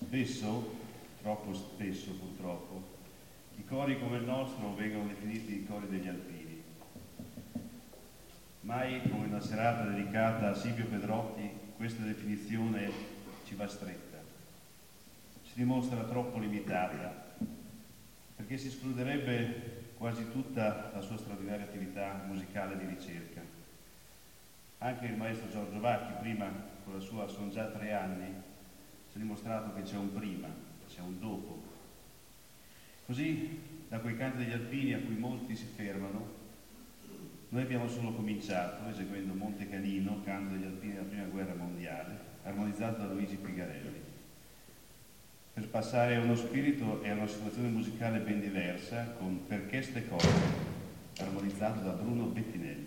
Spesso, troppo spesso purtroppo, i cori come il nostro vengono definiti i cori degli alpini. Mai come una serata dedicata a Silvio Pedrotti questa definizione ci va stretta. Si dimostra troppo limitata, perché si escluderebbe quasi tutta la sua straordinaria attività musicale di ricerca. Anche il maestro Giorgio Vacchi, prima con la sua Son già 3 anni, si è dimostrato che c'è un prima, c'è un dopo. Così, da quei canti degli alpini a cui molti si fermano, noi abbiamo solo cominciato eseguendo Monte Canino, canto degli alpini della Prima Guerra Mondiale, armonizzato da Luigi Pigarelli, per passare a uno spirito e a una situazione musicale ben diversa con Perché ste cose, armonizzato da Bruno Bettinelli.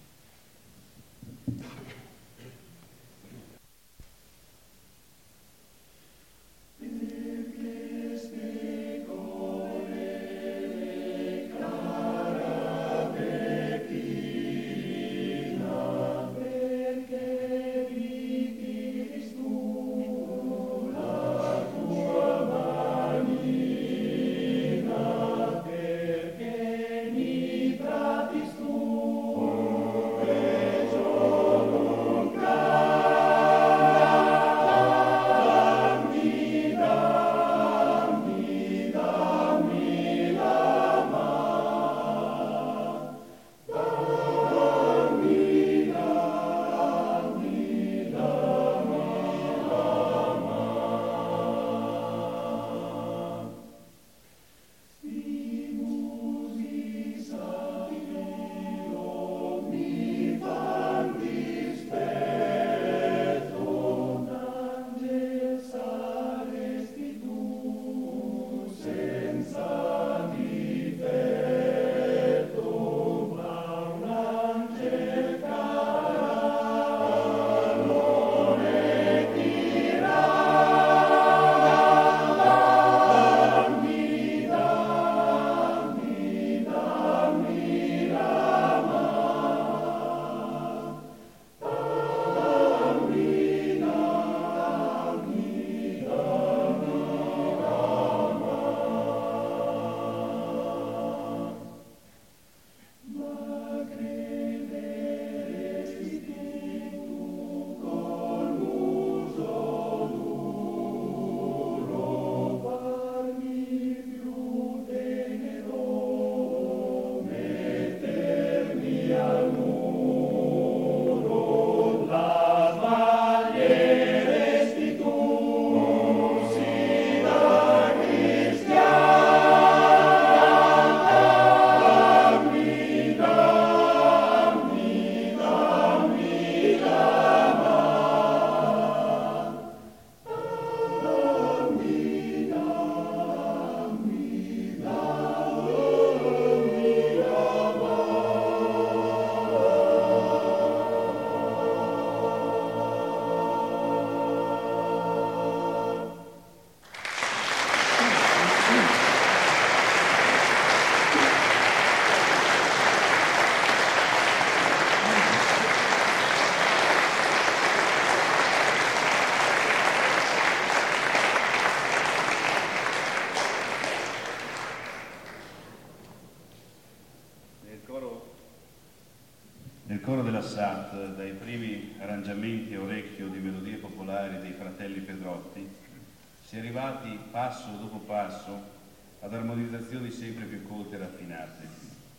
Nel coro della SAT, dai primi arrangiamenti a orecchio di melodie popolari dei fratelli Pedrotti, si è arrivati passo dopo passo ad armonizzazioni sempre più colte e raffinate.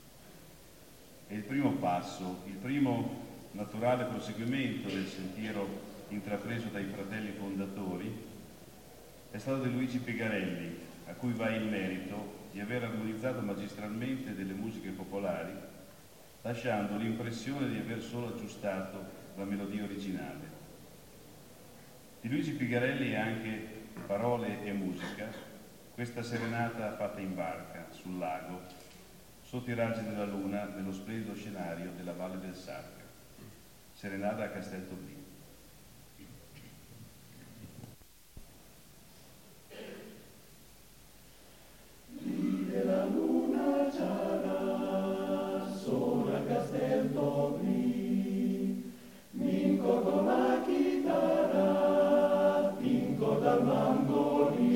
E il primo passo, il primo naturale proseguimento del sentiero intrapreso dai fratelli fondatori è stato di Luigi Pigarelli, a cui va il merito di aver armonizzato magistralmente delle musiche popolari, lasciando l'impressione di aver solo aggiustato la melodia originale. Di Luigi Pigarelli è anche parole e musica questa serenata fatta in barca, sul lago, sotto i raggi della luna, nello splendido scenario della Valle del Sarca. Serenata a Casteltobrino. Vive la luna gialla, sola a Casteltobrino, mi incordo la chitarra, vinco dal mandolino.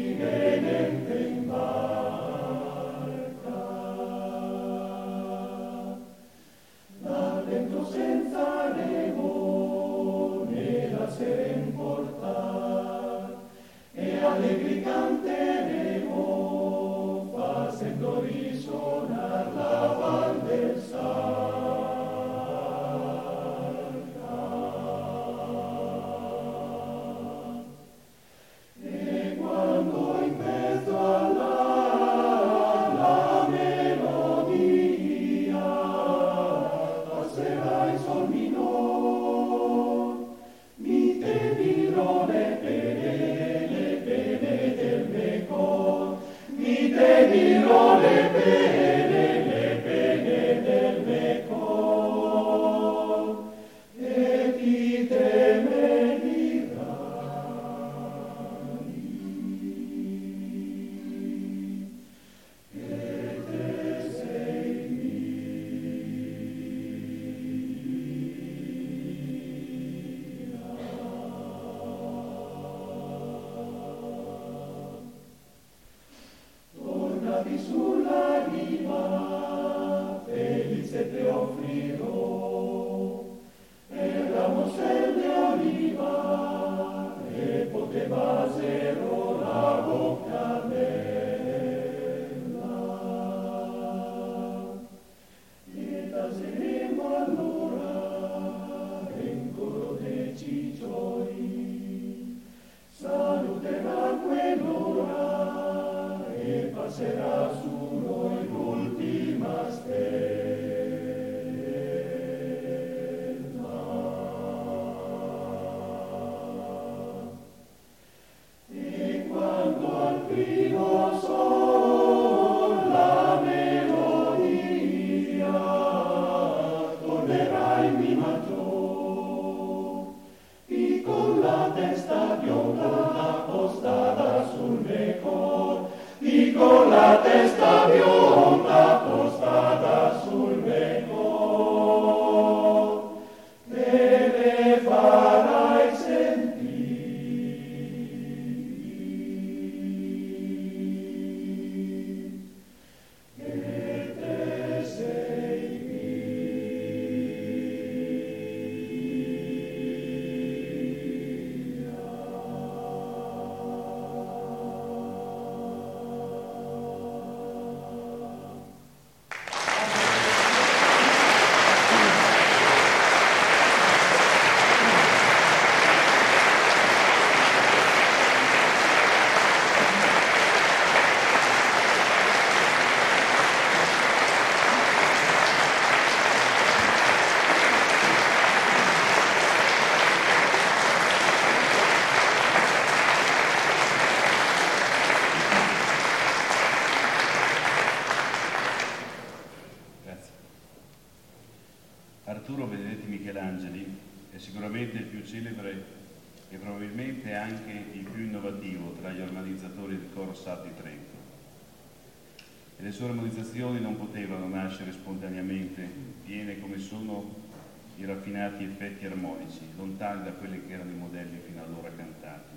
Arturo Benedetti Michelangeli è sicuramente il più celebre e probabilmente anche il più innovativo tra gli organizzatori del Coro Sat di Trento. E le sue armonizzazioni non potevano nascere spontaneamente, piene come sono i raffinati effetti armonici, lontani da quelli che erano i modelli fino allora cantati.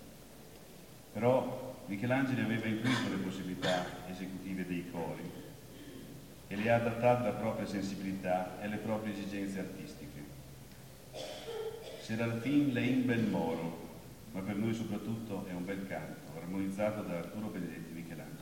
Però Michelangelo aveva intuito le possibilità esecutive dei cori e le ha adattate alla propria sensibilità e alle proprie esigenze artistiche. Serafin Lein bel moro, ma per noi soprattutto è un bel canto, armonizzato da Arturo Benedetti Michelangelo.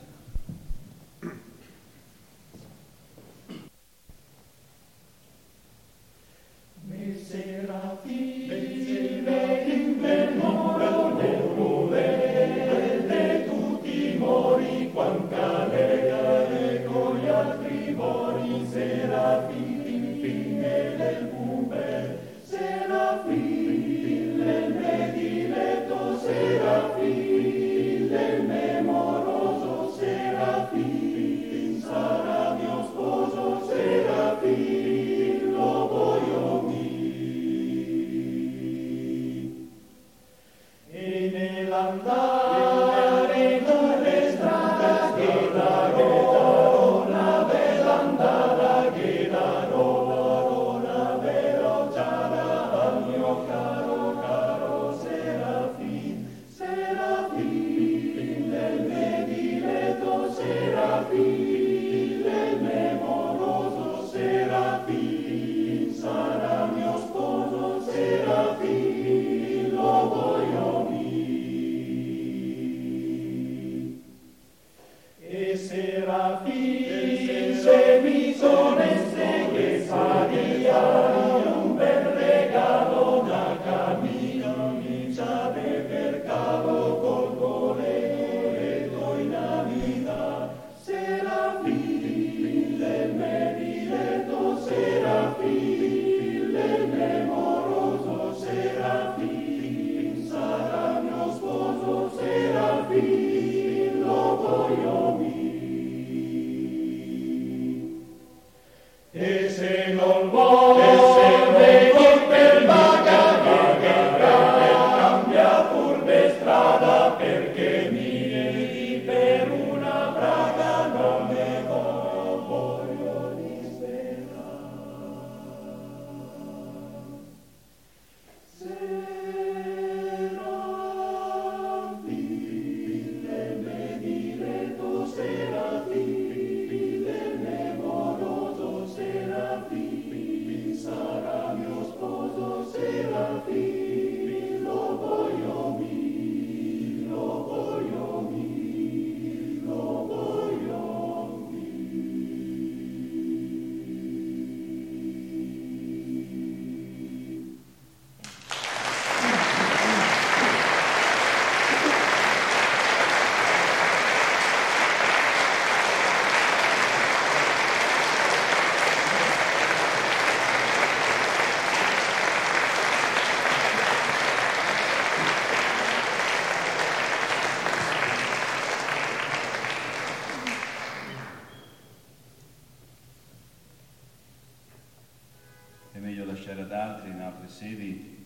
Sedi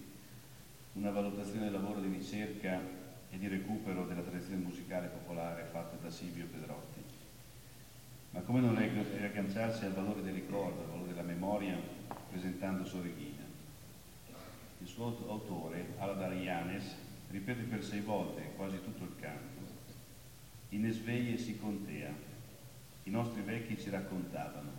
una valutazione del lavoro di ricerca e di recupero della tradizione musicale popolare fatta da Silvio Pedrotti. Ma come non riagganciarsi al valore del ricordo, al valore della memoria, presentando Sorreghina? Il suo autore, Aladar Yanes, ripete per 6 volte quasi tutto il canto. In sveglie si contea, i nostri vecchi ci raccontavano.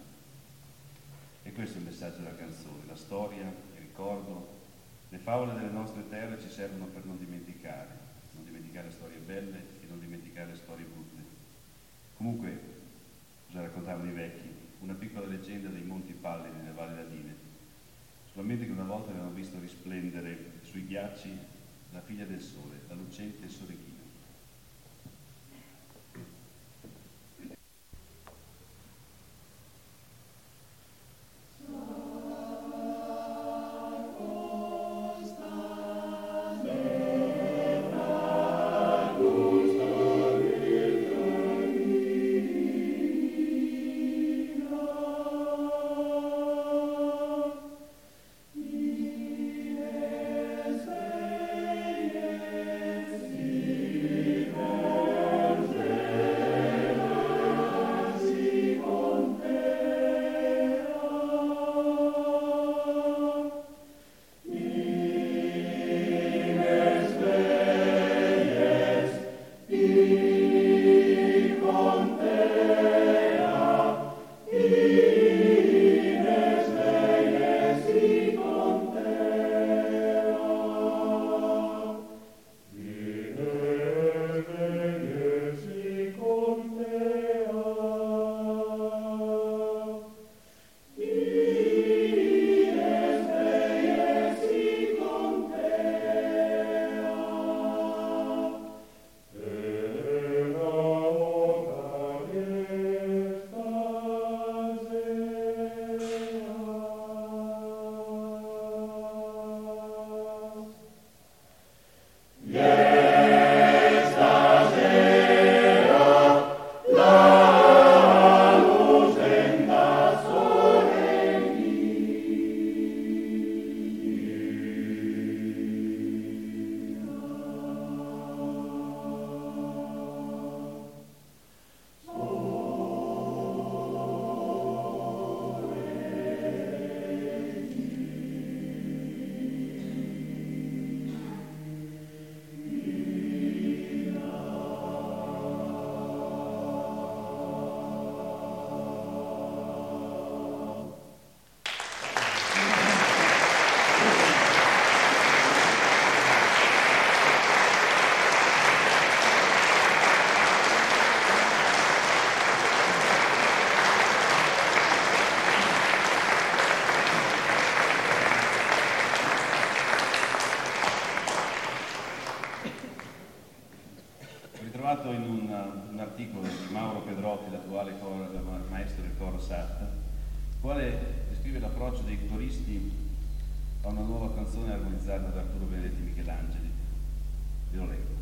E questo è il messaggio della canzone, la storia, il ricordo, le favole delle nostre terre ci servono per non dimenticare storie belle e non dimenticare storie brutte. Comunque, cosa raccontavano i vecchi? Una piccola leggenda dei Monti Pallidi nelle Valli Ladine, solamente che una volta avevano visto risplendere sui ghiacci la figlia del sole, la lucente Sorreghina. trovato in un articolo di Mauro Pedrotti, l'attuale maestro del coro SAT, il quale descrive l'approccio dei coristi a una nuova canzone armonizzata da Arturo Benedetti Michelangeli. Ve lo leggo.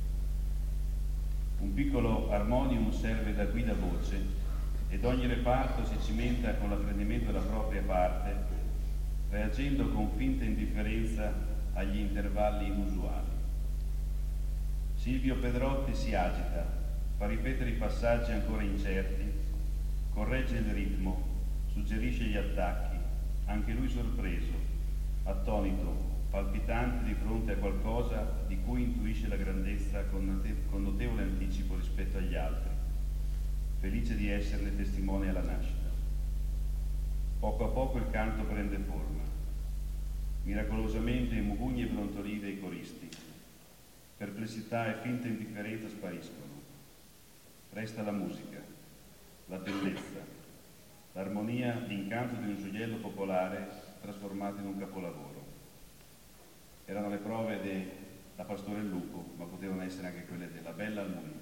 Un piccolo armonium serve da guida voce ed ogni reparto si cimenta con l'apprendimento della propria parte, reagendo con finta indifferenza agli intervalli inusuali. Silvio Pedrotti si agita, fa ripetere i passaggi ancora incerti, corregge il ritmo, suggerisce gli attacchi, anche lui sorpreso, attonito, palpitante di fronte a qualcosa di cui intuisce la grandezza con notevole anticipo rispetto agli altri, felice di esserne testimone alla nascita. Poco a poco il canto prende forma. Miracolosamente i mugugni e brontolii dei coristi, perplessità e finta indifferenza spariscono. Resta la musica, la bellezza, l'armonia, l'incanto di un gioiello popolare trasformato in un capolavoro. Erano le prove della Pastore il Lupo, ma potevano essere anche quelle della Bella al Mulino.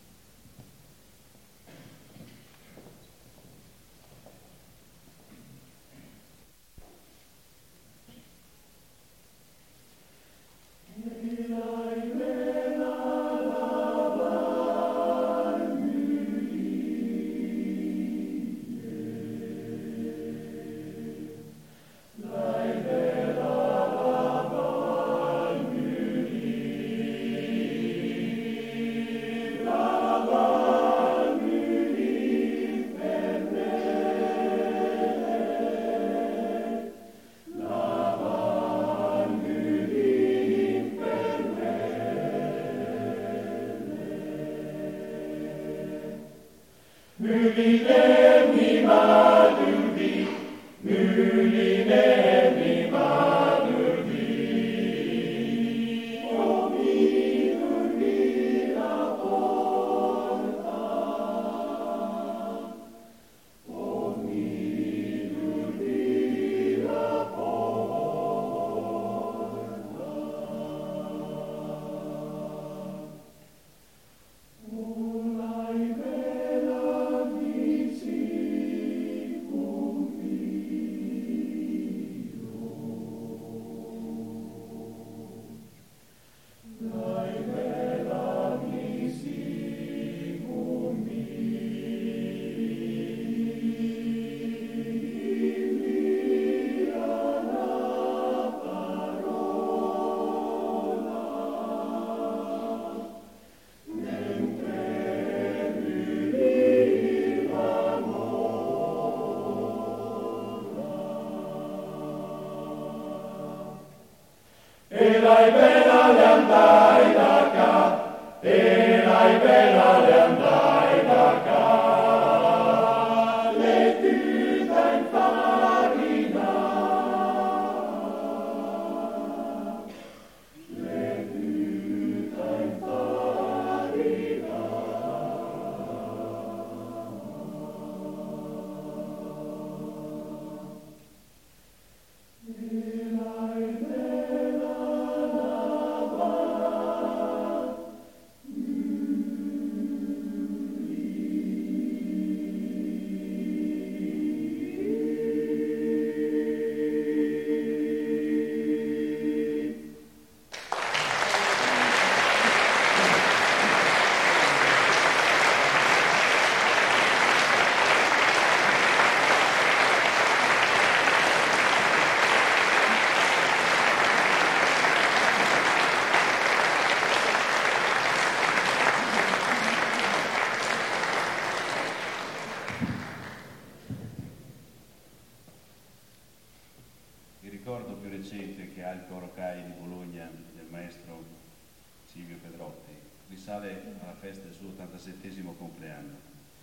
Silvio Pedrotti risale alla festa del suo 87° compleanno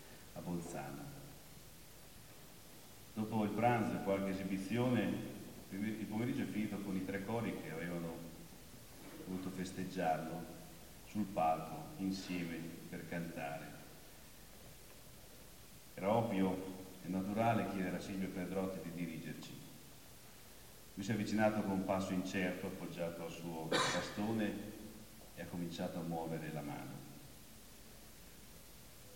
a Bolzano. Dopo il pranzo e qualche esibizione, il pomeriggio è finito con i 3 cori che avevano voluto festeggiarlo sul palco insieme per cantare. Era ovvio e naturale chiedere a Silvio Pedrotti di dirigerci. Lui si è avvicinato con un passo incerto, appoggiato al suo bastone, e ha cominciato a muovere la mano.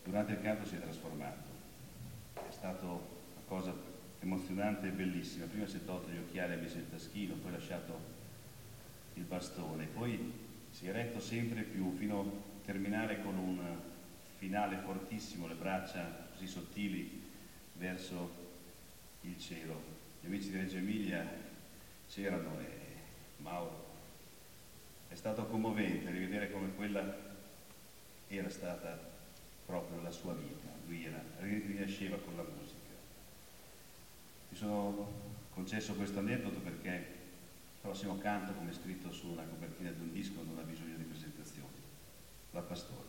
durante il canto si è trasformato. È stata una cosa emozionante e bellissima. Prima si è tolto gli occhiali e ha messo il taschino, poi ha lasciato il bastone, poi si è retto sempre più fino a terminare con un finale fortissimo, le braccia così sottili verso il cielo. Gli amici di Reggio Emilia c'erano e Mauro, è stato commovente rivedere come quella era stata proprio la sua vita. Lui rinasceva con la musica. Mi sono concesso questo aneddoto perché il prossimo canto, come scritto su una copertina di un disco, non ha bisogno di presentazioni. La Pastora.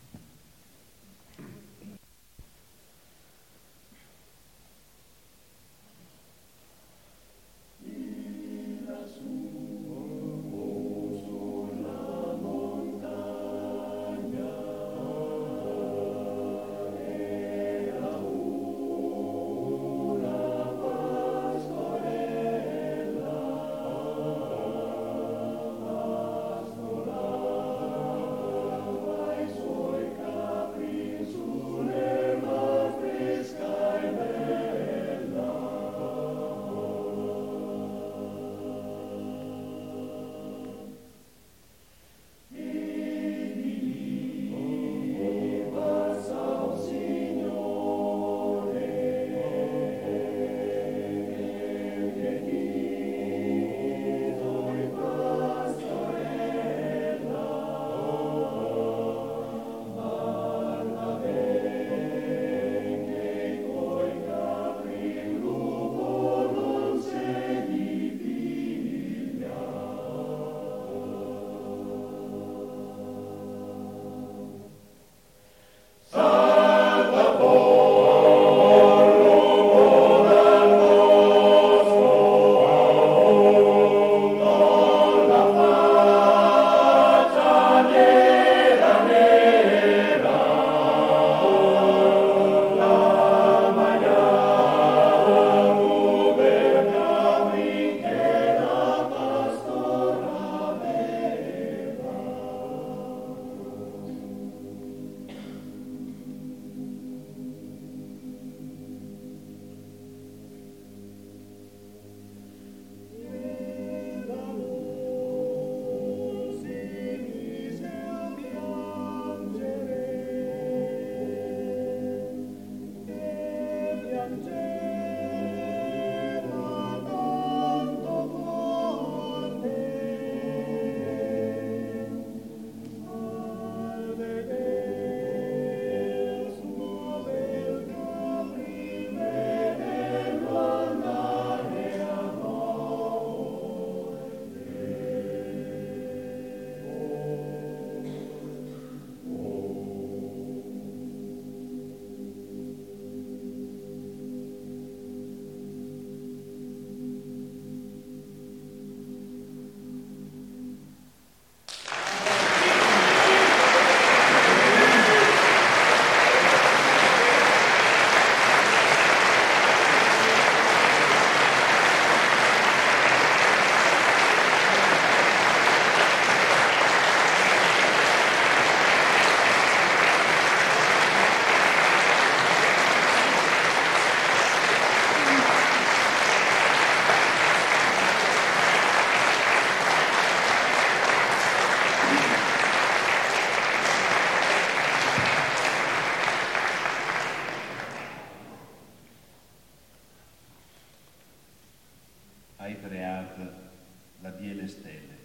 la die le stelle.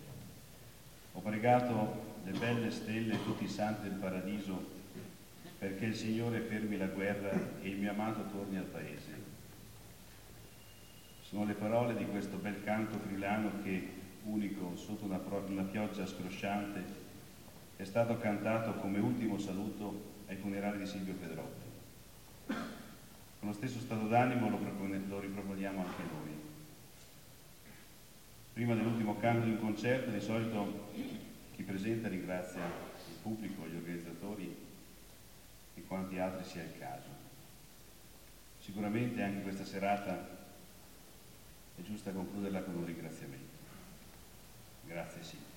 Ho pregato le belle stelle e tutti i santi del paradiso perché il Signore fermi la guerra e il mio amato torni al paese. Sono le parole di questo bel canto friulano che, unico sotto una pioggia scrosciante, è stato cantato come ultimo saluto ai funerali di Silvio Pedrotti. Con lo stesso stato d'animo lo riproponiamo anche noi. Prima dell'ultimo canto di un concerto, di solito chi presenta ringrazia il pubblico, gli organizzatori e quanti altri sia il caso. Sicuramente anche questa serata è giusta concluderla con un ringraziamento. Grazie Silvio.